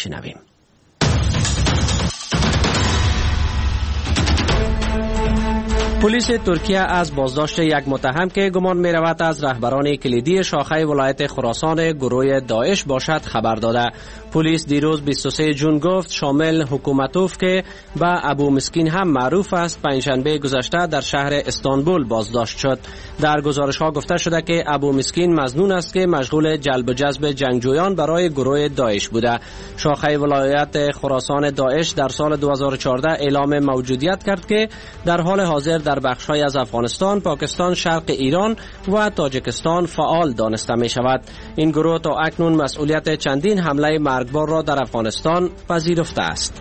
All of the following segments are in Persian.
بشنویم. پلیس ترکیه از بازداشت یک متهم که گمان می رود از رهبران کلیدی شاخه ولایت خراسان گروه داعش باشد خبر داده. پلیس دیروز 23 جون گفت شامل حکومتوف که به ابو مسکین هم معروف است پنجشنبه گذشته در شهر استانبول بازداشت شد. در گزارش ها گفته شده که ابو مسکین مظنون است که مشغول جلب و جذب جنگجویان برای گروه داعش بوده. شاخه ولایت خراسان داعش در سال 2014 اعلام موجودیت کرد که در حال حاضر در بخش‌های از افغانستان، پاکستان، شرق ایران و تاجیکستان فعال دانسته می شود. این گروه تا اکنون مسئولیت چندین حمله مرگبار را در افغانستان پذیرفته است.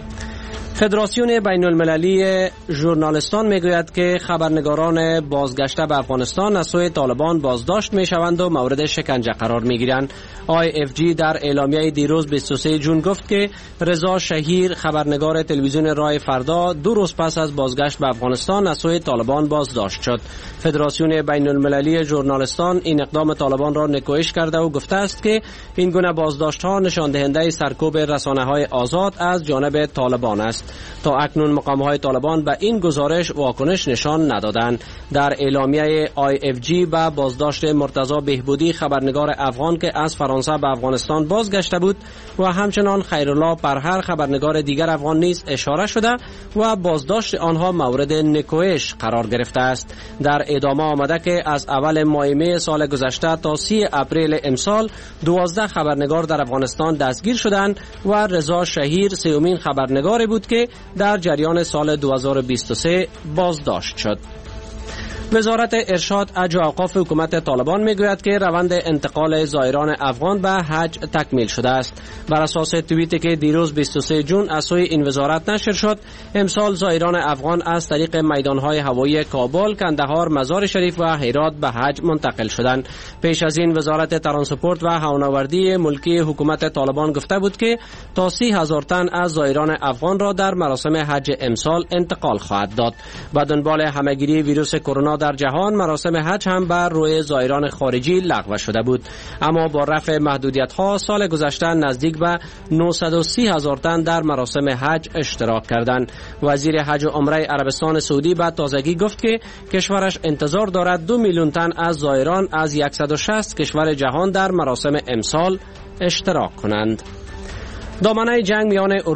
فدراسیون بین المللی ژورنالیستان میگوید که خبرنگاران بازگشته به افغانستان از سوی طالبان بازداشت میشوند و مورد شکنجه قرار میگیرند. IFG در اعلامیه دیروز 23 جون گفت که رضا شهیر خبرنگار تلویزیون رای فردا 2 روز پس از بازگشت به افغانستان از سوی طالبان بازداشت شد. فدراسیون بین المللی ژورنالیستان این اقدام طالبان را نکوهش کرده و گفته است که این گونه بازداشت ها نشان دهنده سرکوب رسانه های آزاد از جانب طالبان است. تا اکنون مقام های طالبان به این گزارش واکنش نشان ندادند. در اعلامیه IFG به بازداشت مرتضی بهبودی خبرنگار افغان که از فرانسه به افغانستان بازگشته بود و همچنان خیرالله پرهر خبرنگار دیگر افغان نیز اشاره شده و بازداشت آنها مورد نکوهش قرار گرفته است. در ادامه آمده که از اول ماه می سال گذشته تا 30 اپریل امسال 12 خبرنگار در افغانستان دستگیر شدند و رضا شهیر سومین خبرنگاری بود که در جریان سال 2023 بازداشت شد. وزارت ارشاد حج و اوقاف حکومت طالبان میگوید که روند انتقال زائران افغان به حج تکمیل شده است. بر اساس توییتی که دیروز 23 جون از سوی این وزارت نشر شد، امسال زائران افغان از طریق میدانهای هوایی کابل، کندهار، مزار شریف و هرات به حج منتقل شدند. پیش از این وزارت ترانسپورت و هوانوردی ملکی حکومت طالبان گفته بود که تا 30,000 تن از زائران افغان را در مراسم حج امسال انتقال خواهد داد. با دنبال همهگیری ویروس کرونا در جهان، مراسم حج هم بر روی زائران خارجی لغو شده بود، اما با رفع محدودیت‌ها سال گذشته نزدیک به 930,000 تن در مراسم حج اشتراک کردند. وزیر حج و عمره عربستان سعودی به تازگی گفت که کشورش انتظار دارد 2 میلیون تن از زائران از 160 کشور جهان در مراسم امسال اشتراک کنند. دامنه جنگ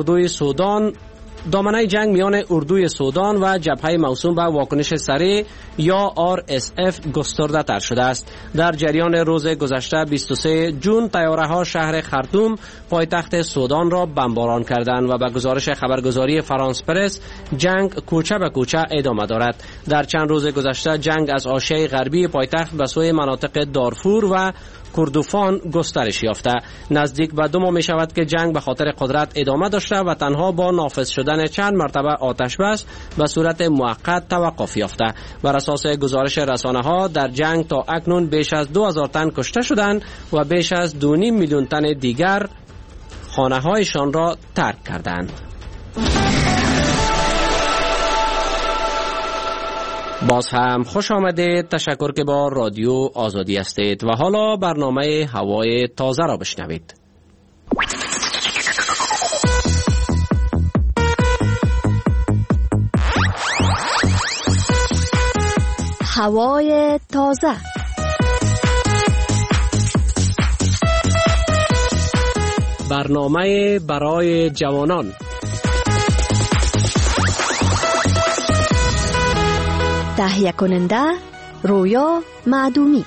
میان اردوی سودان و جبهه موسوم به واکنش سریع یا RSF گسترده تر شده است. در جریان روز گذشته 23 جون طیاره‌ها شهر خرطوم پایتخت سودان را بمباران کردند و به گزارش خبرگزاری فرانس پرس جنگ کوچه به کوچه ادامه دارد. در چند روز گذشته جنگ از حاشیه غربی پایتخت به سوی مناطق دارفور و کردوفان گسترش یافته. نزدیک به 2 ماه می شود که جنگ به خاطر قدرت ادامه داشته و تنها با نافذ شدن چند مرتبه آتش بس به صورت موقت توقف یافته. بر اساس گزارش رسانه ها در جنگ تا اکنون بیش از 2000 تن کشته شدند و بیش از 2.5 میلیون تن دیگر خانه هایشان را ترک کردند. باز هم خوش آمدید. تشکر که با رادیو آزادی هستید و حالا برنامه هوای تازه را بشنوید. هوای تازه. برنامه برای جوانان. تهیه کننده رویا معدومی.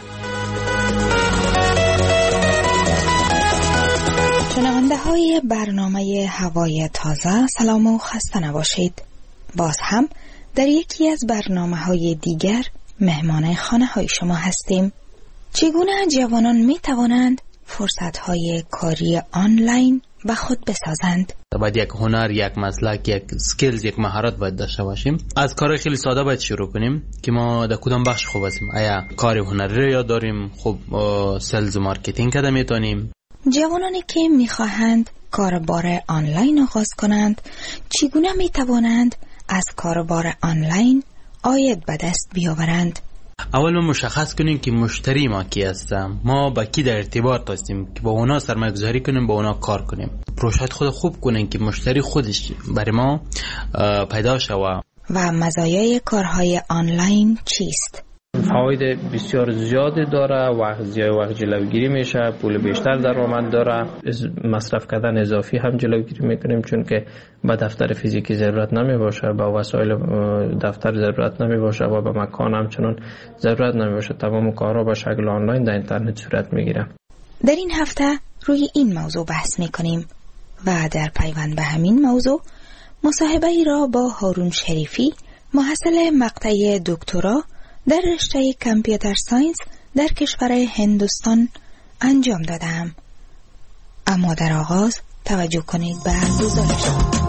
شنونده های برنامه هوای تازه، سلام و خسته نباشید. باز هم در یکی از برنامه های دیگر مهمان خانه های شما هستیم. چگونه جوانان می توانند فرصت های کاری آنلاین به خود بسازند؟ باید یک هنر، یک مسلک، یک سکیلز، یک مهارت باید داشته باشیم. از کار خیلی ساده باید شروع کنیم که ما در کدام بخش خوب هستیم. آیا کار هنری رو یاد داریم؟ خب سلز و مارکتینگ کده میتونیم. جوانانی که میخواهند کاربار آنلاین آغاز کنند، چگونه میتوانند از کاربار آنلاین عاید به دست بیاورند؟ اول ما مشخص کنیم که مشتری ما کی هست، ما با کی در ارتباط هستیم که با اونا سرمایه‌گذاری کنیم، با اونا کار کنیم. پروژه خود خوب کنیم که مشتری خودش برای ما پیدا شود. و مزایای کارهای آنلاین چیست؟ فواید بسیار زیادی داره، وقت جلوگیری میشه، پول بیشتر درآمد داره، مصرف کردن اضافی هم جلوگیری میکنیم چون که به دفتر فیزیکی ضرورت نمی باشه، با وسایل دفتر ضرورت نمی باشه و به مکان همچنان ضرورت نمی باشه. تمام کارها به شکل آنلاین در اینترنت صورت میگیره. در این هفته روی این موضوع بحث میکنیم و در پیوند به همین موضوع مصاحبه ای را با هارون شریفی، محصل مقطع دکترا در رشته کامپیوتر ساینس در کشور هندوستان انجام دادم. اما در آغاز توجه کنید به گزارش.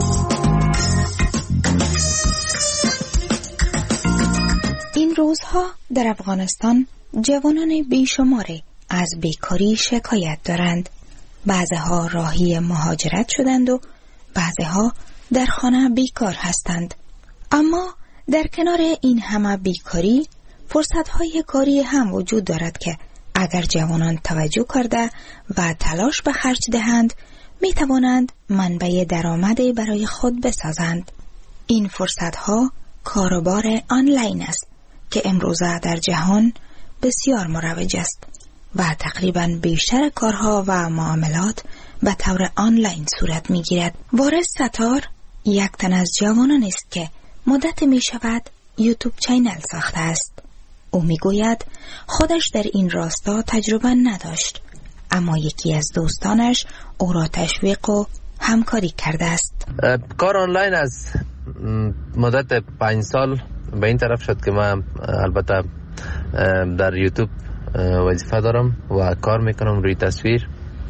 این روزها در افغانستان جوانان بیشماری از بیکاری شکایت دارند. بعضها راهی مهاجرت شدند و بعضها در خانه بیکار هستند. اما در کنار این همه بیکاری فرصت‌های کاری هم وجود دارد که اگر جوانان توجه کرده و تلاش به خرج دهند می توانند منبع درآمدی برای خود بسازند. این فرصت‌ها کاروبار آنلاین است که امروزه در جهان بسیار مروج است و تقریباً بیشتر کارها و معاملات به طور آنلاین صورت می گیرد. وارث ستار یک تن از جوانان است که مدت می شود یوتیوب چینل ساخته است. او می گوید خودش در این راستا تجربه نداشت، اما یکی از دوستانش او را تشویق و همکاری کرده است. کار آنلاین از مدت 5 سال به این طرف شد که من البته در یوتیوب وظیفه دارم و کار میکنم روی تصویر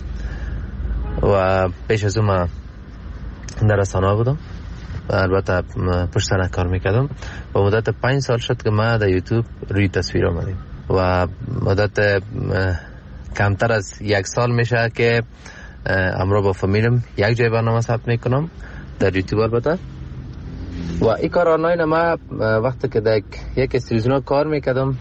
و پیش از اون من در رسانه بودم و البته پشت صحنه کار میکردم و مدت 5 سال شد که من در یوتیوب روی تصویر آمدیم و مدت کمتر از 1 سال میشه که همراه با فامیلم یک جای برنامه ثبت میکنم در یوتیوب البته. و این کار آنلاین ما وقتی که در یک استریزیون کار میکردم،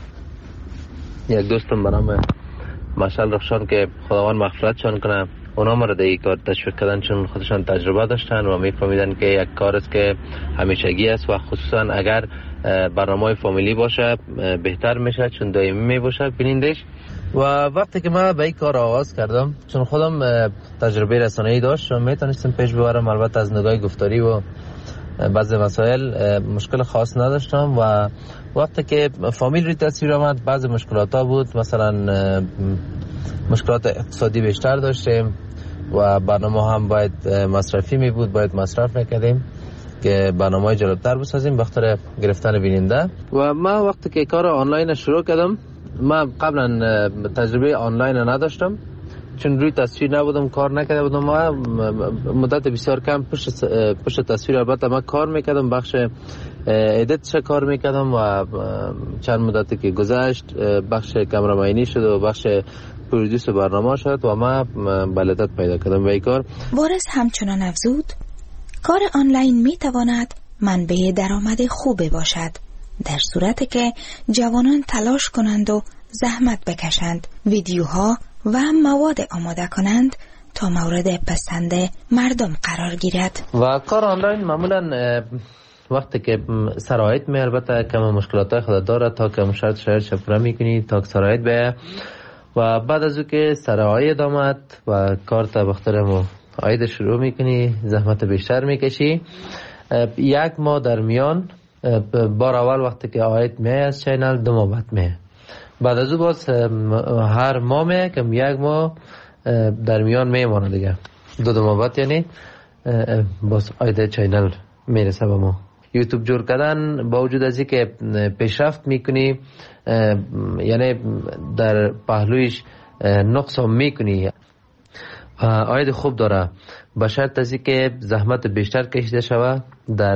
یک دوستم به نام مشعل رخشان که خداوند مغفرتشان کنه، اونا ما را در این کار تشویق کردن چون خودشان تجربه داشتن و میفهمیدن که یک کار است که همیشگی است و خصوصا اگر برنامه فامیلی باشه بهتر میشه چون دائمی میباشه بینندش. و وقتی که من به این کار آغاز کردم چون خودم تجربه رسانه‌ای داشت و میتونستم پیش ببرم، البته از نگاه گفتاری و بعضی مسائل مشکل خاص نداشتم و وقتی که فامیل روی تصویر آمد بعضی مشکلات ها بود، مثلا مشکلات اقتصادی بیشتر داشتیم و برنامه هم باید مصرفی می بود، باید مصرف میکردیم که برنامه جالبتر بسازیم بخاطر گرفتن بیننده. و من وقتی که کار آنلاین شروع کردم، من قبلا تجربه آنلاین نداشتم چون روی تصویر نبودم، کار نکرده بودم. ما مدت بسیار کم پشت تصویر البته من کار میکردم، بخش ادیتش کار میکردم و چند مدتی که گذشت بخش کامرامانی شد و بخش پرودوس برنامه شد و ما بلدت پیدا کردم به این کار. وارث همچنان افزود کار آنلاین میتواند منبع درآمد خوبی باشد در صورتی که جوانان تلاش کنند و زحمت بکشند، ویدیوها و مواد آماده کنند تا مورد پسند مردم قرار گیرد. و کار آنلاین معمولا وقتی که سرایت می البته کم مشکلات خود داره تا که شرط شفره میکنی تا که سرایت به و بعد از او که سرایت آمد و کار تا بخترم آید شروع میکنی، زحمت بیشتر میکشی. 1 ماه در میان بار اول وقتی که آید می از چینل 2 ماه بعد می، بعد از او باز هر ماه می که 1 ماه در میان میمانه دیگه 2 ماه بعد یعنی باز آید چینل میرسه به ما. یوتیوب جور کردن با وجود از اینکه پیشرفت میکنی یعنی در پهلویش نقص هم میکنی، آید خوب داره به شرط از اینکه زحمت بیشتر کشیده شود در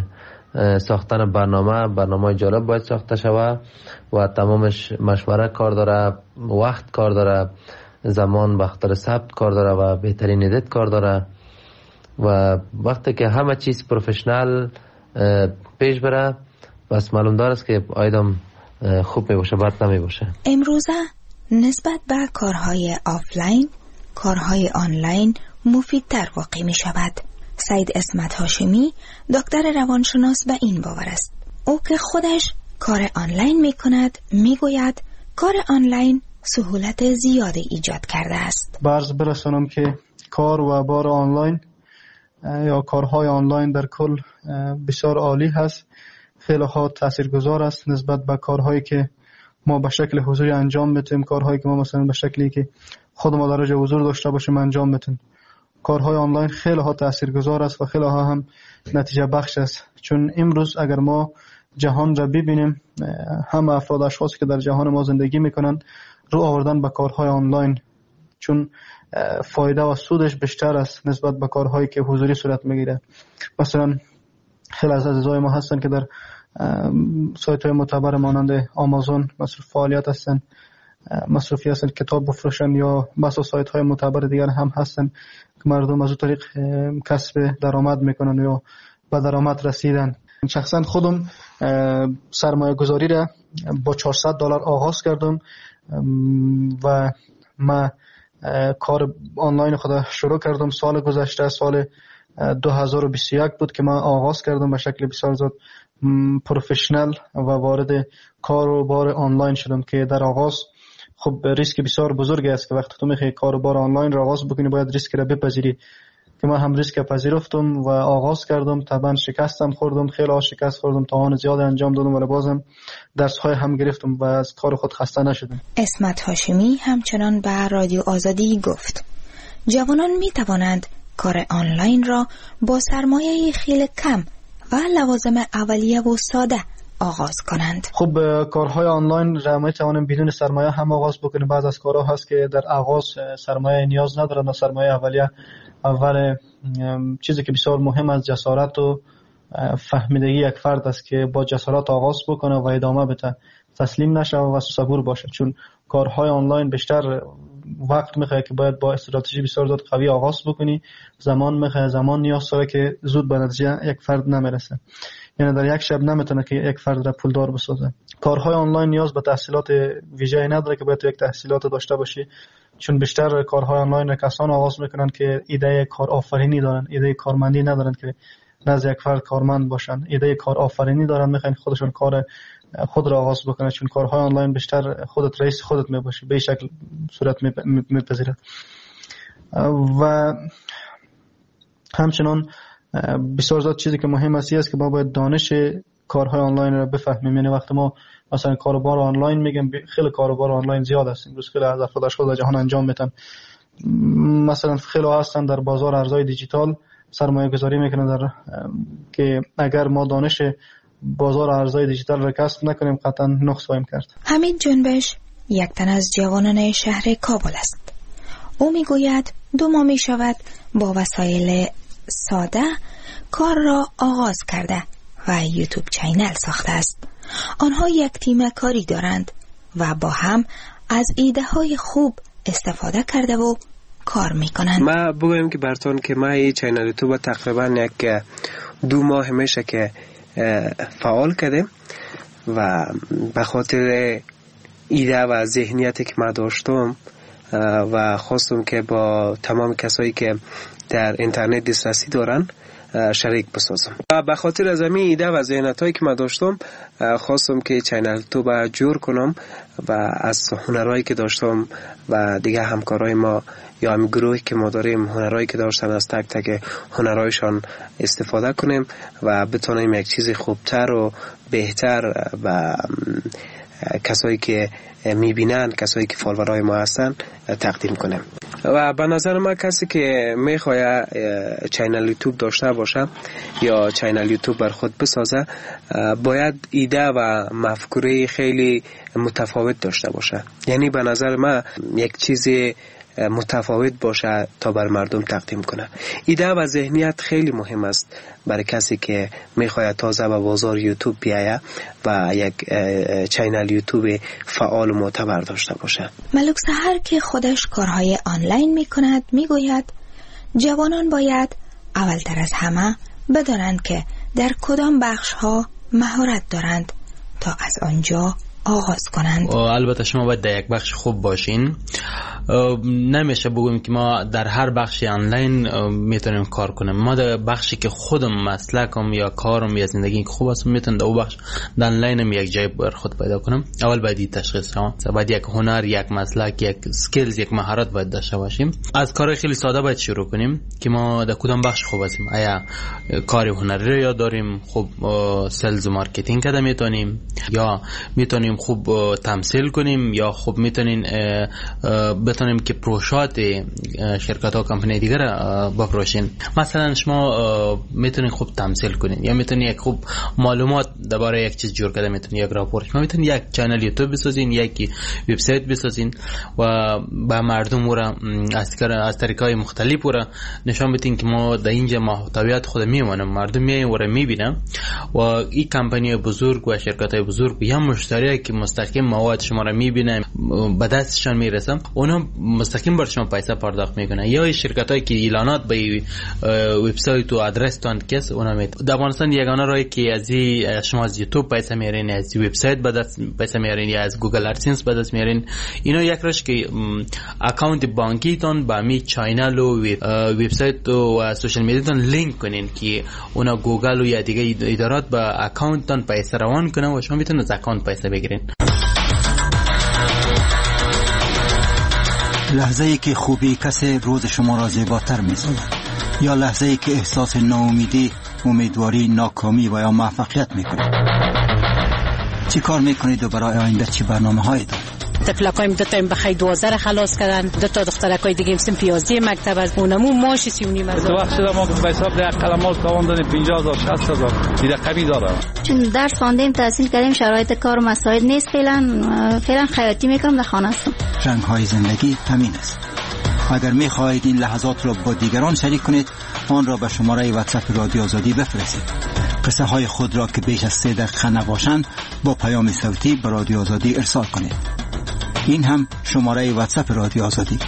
ساختن برنامه جالب باید ساخته شود و تمامش مشوره کار داره، وقت کار داره، زمان بخاطر ثبت کار داره و بهترین ادیت کار داره و وقتی که همه چیز پروفشنال پیش بره بس معلوم داره است که آیدم خوب می باشه، بد نمی باشه. امروزه نسبت به کارهای آفلاین، کارهای آنلاین مفیدتر واقع می شود. سید اسمت هاشمی دکتر روانشناس به این باور است. او که خودش کار آنلاین می کند می گوید کار آنلاین سهولت زیادی ایجاد کرده است. برز برسانم که کار و بار آنلاین یا کارهای آنلاین در کل بسیار عالی هست. خیلی ها تاثیرگذار است نسبت به کارهایی که ما به شکل حضوری انجام میتیم، کارهایی که ما مثلا به شکلی که خود ما درجه حضور داشته باشیم انجام میتیم. کارهای آنلاین خیلی ها تاثیرگذار است و خیلی ها هم نتیجه بخش است، چون امروز اگر ما جهان را ببینیم، همه افراد اشخاصی که در جهان ما زندگی میکنن رو آوردن به کارهای آنلاین، چون فایده و سودش بیشتر است نسبت به کارهایی که حضوری صورت میگیره. مثلا خیلی از عزیزای ما هستن که در سایت های معتبر مانند آمازون مصرف فعالیت هستن، مصرفی هستن، کتاب بفروشن، یا بسا سایت های معتبر دیگر هم هستن که مردم از اون طریق کسب درآمد میکنن یا به درآمد رسیدن. شخصا خودم سرمایه گذاری را با $400 آغاز کردم و ما کار آنلاین خود شروع کردم. سال گذشته، سال 2021 بود که من آغاز کردم، به شکل بسیار زیاد پروفشنل و وارد کار و بار آنلاین شدم که در آغاز خب ریسک بسیار بزرگی است که وقتی تو میخوای کار و بار آنلاین را آغاز بکنی باید ریسک را بپذیری، که من هم ریسک پذیرفتم و آغاز کردم. طبعا شکستم خوردم، خیلی شکست خوردم، توان زیاد انجام دادم ولی بازم درس های هم گرفتم و از کار خود خسته نشدم. اسمت هاشمی همچنان به رادیو آزادی گفت جوانان می توانند کار آنلاین را با سرمایه خیلی کم و لوازم اولیه و ساده آغاز کنند. خب کارهای آنلاین را می توانیم بدون سرمایه هم آغاز بکنیم. بعض از کارها هست که در آغاز سرمایه نیاز ندارن و سرمایه اولیه اول چیزی که بسیار مهم از جسارت و فهمیدگی یک فرد است که با جسارت آغاز بکنه و ادامه بده، تسلیم نشه و صبور باشه، چون کارهای آنلاین بیشتر وقت میخواد که باید با استراتژی بسیار زیاد قوی آغاز بکنی، زمان میخواد، زمان نیاز داره که زود به نتیجه یک فرد نمیرسه، یعنی در یک شب نمیتونه که یک فرد را پولدار بسازه. کارهای آنلاین نیاز به تحصیلات ویژه‌ای نداره که باید یک تحصیلات داشته باشی، چون بیشتر کارهای آنلاین کسان آغاز میکنن که ایده کار آفرینی دارن، ایده کارمندی ندارن که نزد یک فرد کارمند باشن، ایده کار آفرینی دارن، میخوان خودشون کار خود را آغاز بکنن، چون کارهای آنلاین بیشتر خودت رئیس خودت میباشی، به شکل صورت میپذیره. و همچنان بسیار زیاد چیزی که مهم است که ما باید دانش کارهای آنلاین را بفهمیم. یعنی وقتی ما مثلا کاروبار آنلاین میگم، خیلی کاروبار آنلاین زیاد است امروز، خیلی از افراد اشخاص در جهان انجام میدن. مثلا خیلی هستن در بازار ارزهای دیجیتال سرمایه گذاری میکنن در که اگر ما دانش بازار ارزهای دیجیتال را کسب نکنیم قطعا نقص خواهیم کرد. حمید جنبش یک تن از جوانان شهر کابل است. او میگوید 2 ماه می شود با وسایل ساده کار را آغاز کرده و یوتیوب چینل ساخته است. آنها یک تیم کاری دارند و با هم از ایده های خوب استفاده کرده و کار میکنند. ما بگویم که براتون که ما این چینل یوتیوب تقریبا یک 2 ماه میشه که فعال کردیم و به خاطر ایده و ذهنیتی که ما داشتم و خواستم که با تمام کسایی که در اینترنت دسترسی دارن شریک بسازم. به خاطر از همین ایده و ذهنیتایی که من داشتم خواستم که چینل یوتیوب جور کنم و از هنرهایی که داشتم و دیگه همکارای ما یا هم گروهی که ما داریم هنرهایی که داشتن از تک تک هنرهایشان استفاده کنیم و بتونیم یک چیز خوبتر و بهتر و کسایی که میبینن، کسایی که فالوورای ما هستن تقدیم کنیم. و به نظر من کسی که میخواد چینل یوتیوب داشته باشه یا چینل یوتیوب بر خود بسازه باید ایده و مفکوره خیلی متفاوت داشته باشه. یعنی به نظر من یک چیز متفاوت باشه تا بر مردم تقدیم کنه. ایده و ذهنیت خیلی مهم است برای کسی که میخواد تازه به بازار یوتیوب بیایه و یک چینل یوتیوب فعال و معتبر داشته باشه. ملک سحر که خودش کارهای آنلاین میکند میگوید جوانان باید اولتر از همه بدانند که در کدام بخش ها مهارت دارند تا از آنجا آغاز کنند. البته شما باید در یک بخش خوب باشین. نمیشه بگویم که ما در هر بخش آنلاین میتونیم کار کنیم. ما در بخشی که خودم مسلکم یا کارم یا زندگی خوب است میتونم در اون بخش در آنلاینم یک جای بر خود پیدا کنم. اول باید این تشخیص شما، باید یک هنر، یک مسلک، یک اسکیلز، یک مهارت باید داشته باشیم. از کار خیلی ساده باید شروع کنیم که ما در کدام بخش خوب هستیم. آیا کار هنری رو یا داریم خوب سلز و مارکتینگ کده میتونیم، یا میتونیم خوب تمثیل کنیم، یا خوب میتونیم بتونیم که پروژات شرکت ها کمپانی دیگر بپروشین. مثلا شما میتونین خوب تمثیل کنین، یا میتونین یک خوب معلومات درباره یک چیز جور کرده میتونین یک راپورت، شما میتونین یک چنل یوتیوب بسازین، یک وبسایت بسازین و با مردم را از طریقای مختلف را نشان بدین که ما در اینجا محتویات خود میمونم، مردم میاین و را میبینن و این کمپانی بزرگ و شرکت های بزرگ یا مشتری که مستقیم مواد شما را میبینن به دستشان میرسن، اونا مستقیم بر شما پیسه پرداخت میکنن. یا شرکتایی که اعلانات به وبسایت و آدرس تان کس اونا در افغانستان یگانه راهی که از شما از یوتیوب پیسه میارین، از وبسایت به دست پیسه میارین، یا از گوگل ادسنس به دست میارین. اینا یک راش که اکانت بانکی تان با می چینل و وبسایت و سوشال میدیا تان لینک کنین که اونا گوگل و یا دیگه ادارات با اکانت تان پیسه روان کنن و شما میتونید از اکانت پیسه بگیرین. لحظه‌ای که خوبی کسی روز شما را زیباتر می‌سازد، یا لحظه‌ای که احساس ناامیدی، امیدواری، ناکامی و یا موفقیت می‌کنید. چی کار می‌کنید و برای آینده چی برنامه‌هایی دارید؟ تفلکایم دو تا بخای 12 خلاص کردن، دو تا دخترکای دیگه هم 15 مکتب از اونمو ماش 39 از. تو وقت شده ما به حساب ده قلمال تاوان دادیم 50000 60000 دیگه کمی داره. چون درس خواندیم، تحصیل کردیم، شرایط کار و مسائل نیست، فعلا خیاطی میکنم در خانه هستم. رنگ‌های زندگی همین است. اگر می‌خواهید این لحظات را با دیگران شریک کنید، آن را به شماره واتساپ رادیو آزادی بفرستید. قصه های خود را که بیش از 3 دقیقه نباشند با پیام صوتی به رادیو آزادی ارسال کنید. این هم شماره واتساپ رادیو آزادی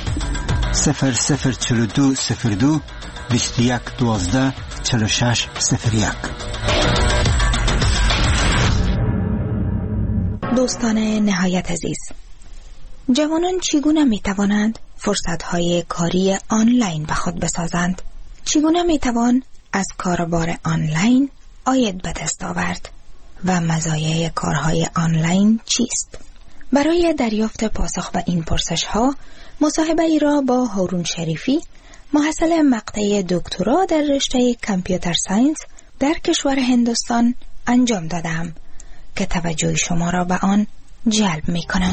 004202 21 12 46 01. دوستان نهایت عزیز، جوانان چگونه می توانند فرصت‌های کاری آنلاین به خود بسازند؟ چگونه می توان از کاربار آنلاین عاید به دست آورد و مزایای کارهای آنلاین چیست؟ برای دریافت پاسخ به این پرسش‌ها مصاحبه ای را با هارون شریفی، محصل مقطع دکترا در رشته کامپیوتر ساینس در کشور هندوستان انجام دادم که توجه شما را به آن جلب می کنم.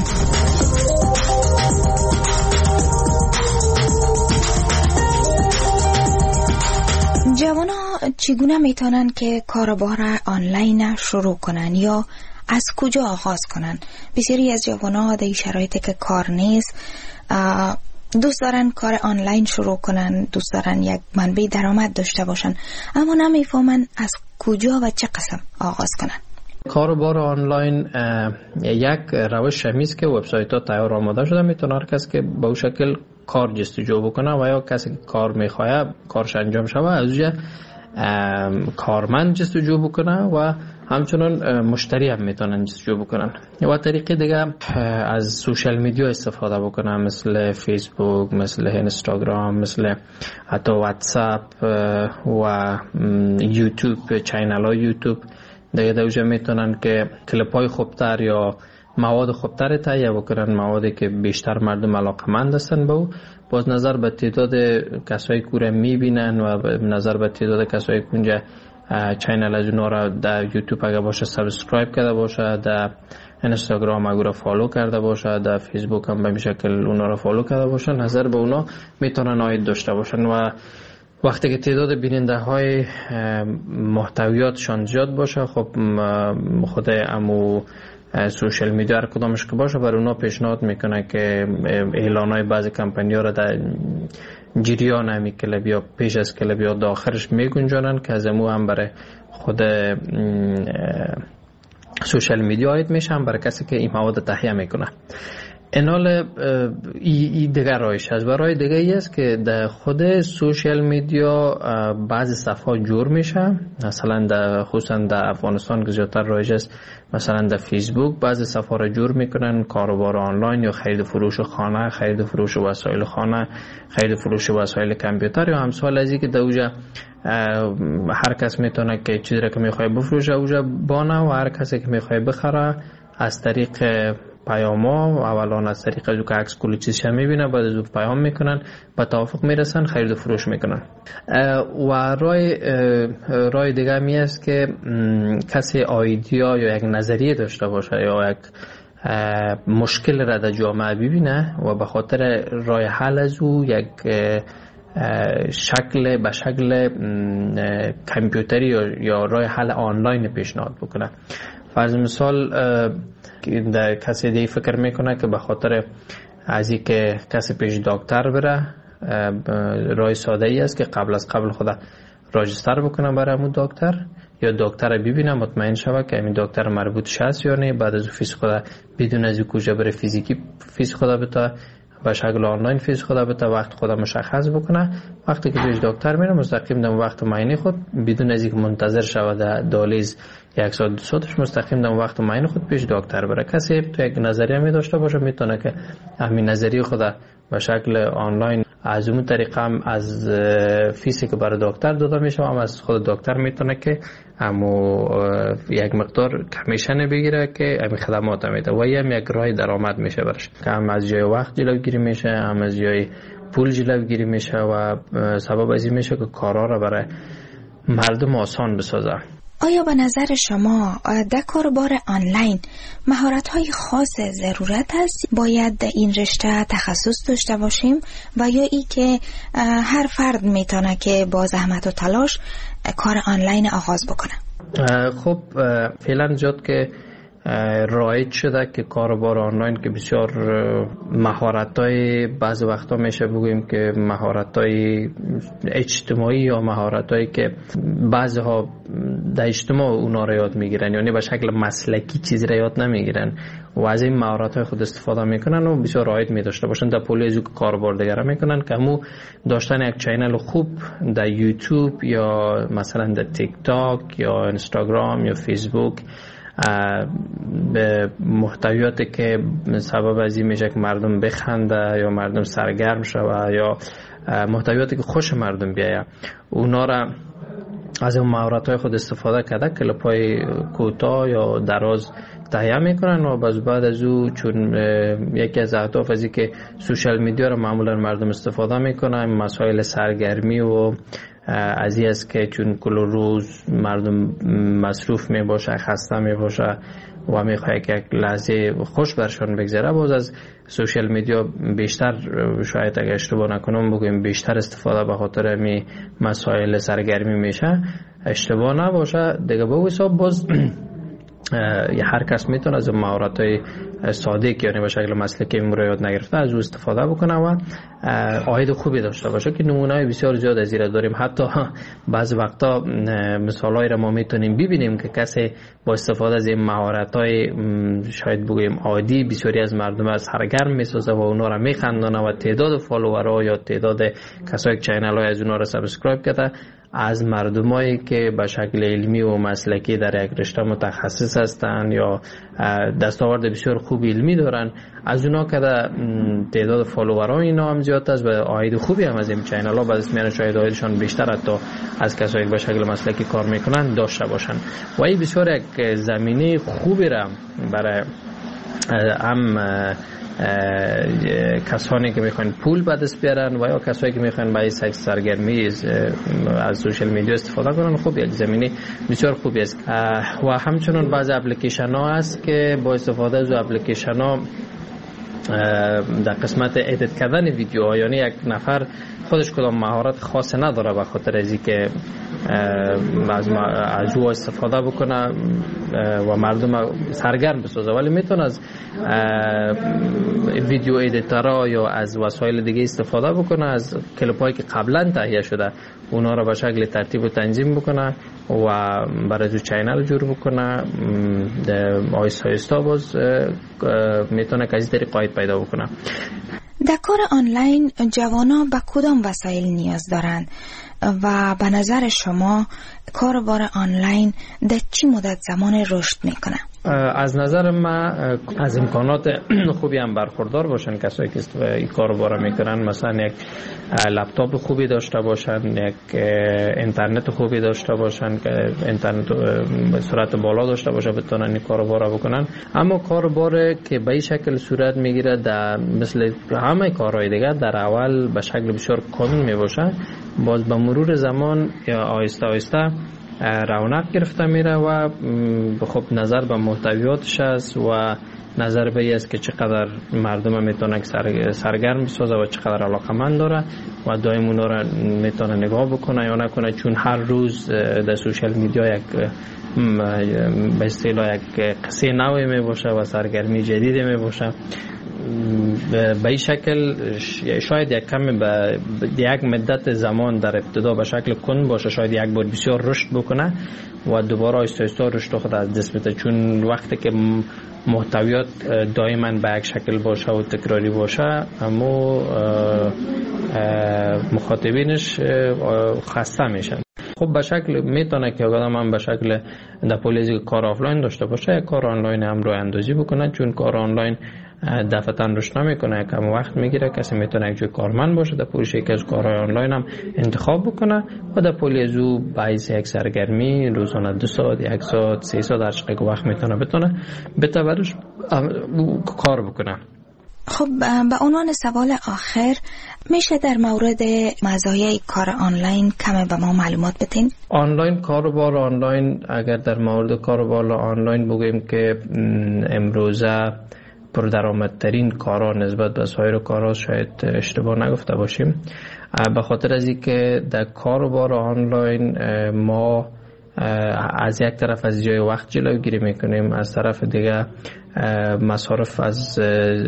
جوانا چگونه می توانند که کاربار آنلاین شروع کنند یا از کجا آغاز کنند؟ بسیاری از جوانا در شرایطی که کار نیست دوست دارن کار آنلاین شروع کنن، دوست دارن یک منبع درآمد داشته باشن، اما نمیفهمن از کجا و چه قسم آغاز کنن. کاربار آنلاین یک روش همیست که وبسایت ها تیار آماده شده، میتونه هر کس که به اون شکل کار جستجو بکنه و یا کسی که کار میخواه کارش انجام شود از اونجا کارمند جستجو بکنه و همچنان مشتری هم میتونن جستجو بکنن. و طریقه دیگه از سوشال میدیا استفاده بکنن، مثل فیسبوک، مثل اینستاگرام، مثل حتی واتساپ و یوتیوب، چینل های یوتیوب. دیگه دوجه میتونن که کلیپ های خوبتر یا مواد خوبتر تهیه بکنن، موادی که بیشتر مردم علاقمند هستن به او. باز نظر به تعداد کسایی که رو میبینن و نظر به تعداد کسایی که اونجا چینل از اونا را در یوتیوب اگه باشه سابسکرایب کرده باشه، در اینستاگرام اگه را فالو کرده باشه، در فیسبوک هم به این شکل اونا را فالو کرده باشه، نظر به اونا میتونن عاید داشته باشن. و وقتی که تعداد بیننده های محتویاتشان زیاد باشه، خب خود امو سوشال میدیا هر کدامش که باشه بر اونا پیشنهاد میکنه که اعلان های بعضی کمپانی ها را در جریان همی کلب یا پیش از کلب یا داخلش میگنجانن که از امو هم برای خود سوشال میدیا عاید میشه، هم برای کسی که این مواد تهیه میکنه. انال ای دیگر رایش هست و رای دیگه ای است که در خود سوشیل میدیا بعضی صفحات جور میشه، مثلا خصوصا در افغانستان که زیادتر رایج است، مثلا در فیسبوک بعضی صفحات را جور میکنن، کاروبار آنلاین یا خرید فروش خانه، خرید فروش وسایل خانه، خرید فروش وسایل کامپیوتر یا همسال از این که در اوجا هر کس میتونه که چیزی را که میخواه بفروشه اوجا بانه و هر کسی که میخواه بخره از طریق پیاما اولا از طریق از که عکس کلی چیزش میبینه، بعد از اون پیام میکنن، با توافق میرسن، خرید و فروش میکنن. و رای دیگه می است که کسی ایده یا یک نظریه داشته باشه یا یک مشکل را در جامعه ببینه و به خاطر رای حل از او یک به شکل کامپیوتری یا رای حل آنلاین پیشنهاد بکنه. فرض مثال کسی دیگه فکر میکنه که به خاطر از این که کسی پیش دکتر بره، رای ساده ای است که قبل خدا راجستر بکنه برای همون دکتر یا دکتر ببینه مطمئن شوه که همین دکتر مربوط هست یا نه، بعد از فیس خدا بدون از کجا بره فیزیکی فیس خدا بتا به شکل آنلاین فیس خدا بتا وقت خدا مشخص بکنه. وقتی که پیش دکتر میره مستقیم در وقت معاینه خود بدون از اینکه منتظر شوه در دالیز یک ساعت دو ساعتش مستقیم در وقت معاینه خود پیش دکتر بره. کسی تو یک نظریه می داشته باشه میتونه که همین نظریه خدا به شکل آنلاین از اون طریقه هم از فیسی که برای دکتر داده میشه هم از خود دکتر میتونه که همو یک مقدار کمیشن بگیره که همین خدمات میده و هم یک راه درآمد میشه برش که هم از جای وقت جلوگیری میشه، هم از جای پول جلوگیری میشه و سبب از این میشه که کارا را برای مردم آسان بسازه. آیا به نظر شما در کاروبار آنلاین مهارت‌های خاص ضرورت است؟ باید در این رشته تخصص داشته باشیم و یا ای که هر فرد میتونه که با زحمت و تلاش کار آنلاین آغاز بکنه؟ خب فعلا جد که رایج شده که کاروبار آنلاین که بسیار مهارت‌های بعض وقتا میشه بگوییم که مهارت‌های اجتماعی یا مهارت‌هایی که بعضها در اجتماع اونا را یاد میگیرن، یعنی به شکل مسلکی چیزی را یاد نمیگیرن و از این مهارت‌های خود استفاده میکنن و بسیار رایج می‌داشته باشن در پولیزو که کاروبار دیگه میکنن که همو داشتن یک چینل خوب در یوتیوب یا مثلا در تیک تاک یا اینستاگرام یا فیسبوک به محتویاتی که سبب از این میشه که مردم بخنده یا مردم سرگرم شوه یا محتویاتی که خوش مردم بیایه اونا را از اون مهارت‌های خود استفاده کرده کلیپ‌های کوتاه یا دراز تهیه میکنن و بعد از او چون یکی از اهداف از این که سوشال میدیا را معمولا مردم استفاده میکنن مسائل سرگرمی و از این است که چون کل روز مردم مصروف می باشه خسته می باشه و می خواهد که یک لحظه خوش برشان بگذره باز از سوشال میدیا بیشتر شاید اگر اشتباه نکنم بگویم بیشتر استفاده به خاطر می مسائل سرگرمی میشه اشتباه نباشه دیگه به حساب باز هر کس میتونه از مهارت‌های ساده که یعنی به شکل مسلکی یاد نگرفته از او استفاده بکنه و عاید خوبی داشته باشه که نمونه‌های بسیار زیاد از این داریم. حتی بعض وقتا مثالایی را ما میتونیم ببینیم که کسی با استفاده از این مهارت‌های شاید بگویم عادی بسیاری از مردم از سرگرم میسازه و اونا را میخندانه و تعداد فالوورها یا تعداد کسایی که چینل‌های از اونا را سابسکرایب کرده از مردمایی که به شکل علمی و مسلکی در یک رشته متخصص هستند یا دستاورد بسیار خوب علمی دارن از اونا که تعداد فالوورها اینا هم زیاد است و عاید خوبی هم از این چینل ها بعد از میان شاید عایدشان بیشتر حتی از کسایی که به شکل مسلکی کار میکنن داشته باشن و این بسیار یک زمینه خوبی را برای هم کسانی که میخوان پول به دست بیارن و یا کسایی که میخوان برای سرگرمی از سوشال میدیا استفاده کنن خب یک زمینه بسیار خوبی است. و همچنین بعضی اپلیکیشن ها هست که با استفاده از اپلیکیشن ها در قسمت ادیت کردن ویدیوها یعنی یک نفر خودش کدام مهارت خاص نداره به خاطر از اینکه از او استفاده بکنه و مردم سرگرم بسازه، ولی میتونه از ویدیو ادیتورها یا از وسایل دیگه استفاده بکنه، از کلیپ‌هایی که قبلا تهیه شده اونا را به شکل ترتیب و تنظیم بکنه و برای جو چینل جور بکنه. آیستا آیستا باز میتونه که از طریق قاید پیدا بکنه. در کار آنلاین جوانا به کدام وسایل نیاز دارند و به نظر شما کاربار آنلاین در چی مدت زمان رشد میکنه؟ از نظر من از امکانات خوبی هم برخوردار باشن کسایی که این کارو میکنن، مثلا یک لپتاپ خوبی داشته باشن، یک اینترنت خوبی داشته باشن که اینترنت به سرعت بالا داشته باشه بتونن این کارو بکنن. اما کاربار که به این شکل صورت میگیره در مثل همه کارهای دیگه در اول به شکل بسیار کند میباشه، باز به مرور زمان یا آهسته آهسته رونق گرفته میره و خب نظر به محتویاتش است و نظر به این است که چقدر مردم میتونه سرگرم بسازه و چقدر علاقمند داره و دائم اونا را میتونه نگاه بکنه یا نکنه، چون هر روز در سوشال میدیا یک به اصطلاح یک قصه نوی میباشه و سرگرمی جدیدی میباشه. به این شکل شاید یک کمی به یک مدت زمان در ابتدا به شکل کند باشه، شاید یک بار بسیار رشد بکنه و دوباره آهسته آهسته رشد خود از دست بده، چون وقتی که محتویات دائما به یک شکل باشه و تکراری باشه اما مخاطبینش خسته میشن. خب به شکل میتونه که آدم هم به شکل در پولیزی کار آفلاین داشته باشه، کار آنلاین هم رو اندازی بکنه، چون کار آنلاین دفعتاً رشد نمیکنه، کم وقت میگیره. کسی میتونه یک جای کارمند باشه در پولیش یکی از کارهای آنلاین هم انتخاب بکنه و در پولیزو باعث یک سرگرمی روزانه 2 ساعت 1 ساعت 3 ساعت هر چقدر وقت میتونه بتونه کار بکنه. خب به عنوان سوال آخر میشه در مورد مزایای کار آنلاین کم به ما معلومات بدین؟ آنلاین کاروبار آنلاین، اگر در مورد کاروبار آنلاین بگویم که امروزه پردرآمدترین کارا نسبت به سایر کارا شاید اشتباه نگفته باشیم، به خاطر از اینکه در کاروبار آنلاین ما از یک طرف از جای وقت جلوگیری میکنیم، از طرف دیگه مصارف از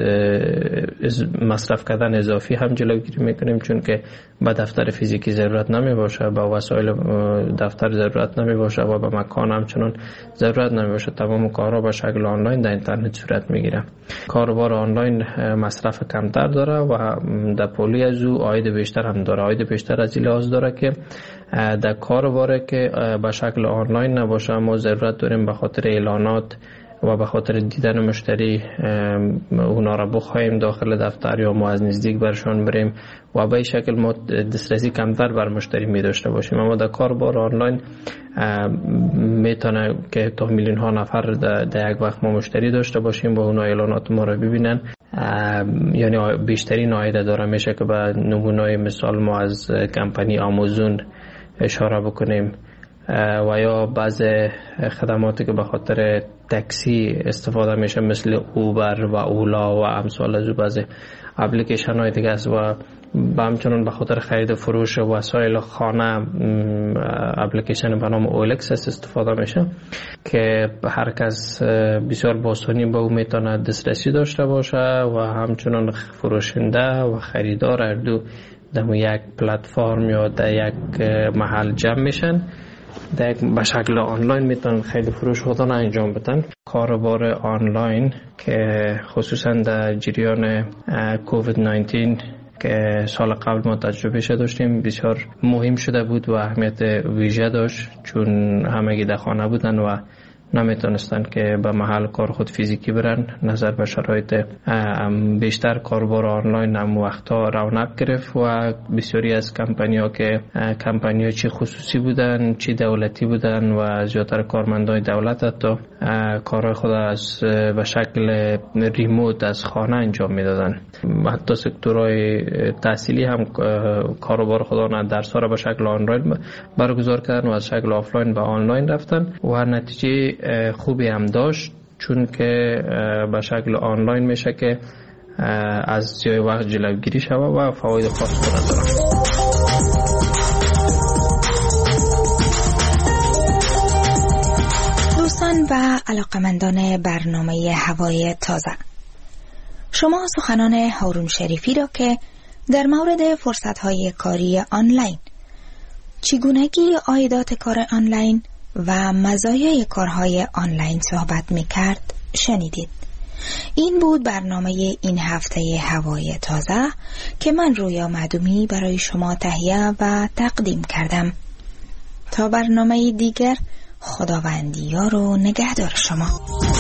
مصرف کردن اضافی هم جلوگیری میکنیم، چون که به دفتر فیزیکی ضرورت نمی باشه، به وسایل دفتر ضرورت نمی باشه و به مکان همچنان ضرورت نمی باشه. تمام کارها به شکل آنلاین در اینترنت صورت میگیره. کاروبار آنلاین مصرف کمتر داره و در پولی از او عاید بیشتر هم داره. عاید بیشتر از این لحاظ داره که در کاروباره که به شکل آنلاین نباشه ما ضرورت داریم به خاطر اعلانات و به خاطر دیدن مشتری اونا را بخوایم داخل دفتر یا ما از نزدیک برشان بریم و به این شکل ما دسترسی کمتر بر مشتری می داشته باشیم. اما در کاربار آنلاین میتونه که تا میلیون ها نفر در یک وقت ما مشتری داشته باشیم و اونا اعلانات ما را ببینن، یعنی بیشترین عاید داره. میشه که به نمونه مثال ما از کمپانی آمازون اشاره بکنیم و یا بعض خدماتی که به خاطر تاکسی استفاده میشه مثل اوبر و اولا و امثال از بعض اپلیکیشن های دیگه است و همچنان به خاطر خرید فروش وسایل خانه اپلیکیشن به نام اولکس استفاده میشه که هر کس بسیار با آسانی به او میتونه دسترسی داشته باشه و همچنان فروشنده و خریدار هر دو در یک پلتفرم یا در یک محل جمع میشن، به شکل آنلاین میتونن خیلی فروش خودن انجام بدن. کاروبار آنلاین که خصوصا در جریان کووید 19 که سال قبل ما تجربه داشتیم بسیار مهم شده بود و اهمیت ویژه داشت، چون همگی در خانه بودن و نمیتونستن که به محل کار خود فیزیکی برن. نظر به شرایط بیشتر کاربار آنلاین هم وقتا رونق گرفت و بسیاری از کمپانی‌ها که کمپانی‌ها چی خصوصی بودن چی دولتی بودن و زیادتر کارمندای دولت حتی کارهای خود از به شکل ریموت از خانه انجام میدادن. حتی سکتورهای تحصیلی هم کاروبار خودان درس‌ها را به شکل آنلاین برگزار کردن و از شکل آفلاین به آنلاین رفتن و نتیجه خوبی هم داشت، چون که به شکل آنلاین میشه که از جای وقت جلوگیری شود و فواید خاص خود داره. علاقمندان برنامه هوای تازه، شما سخنان هارون شریفی را که در مورد فرصت‌های کاری آنلاین، چگونگی عایدات کار آنلاین و مزایای کارهای آنلاین صحبت می‌کرد شنیدید. این بود برنامه این هفته هوای تازه که من رویا معدومی برای شما تهیه و تقدیم کردم. تا برنامه دیگر، خداوندی یار و نگهدار شما.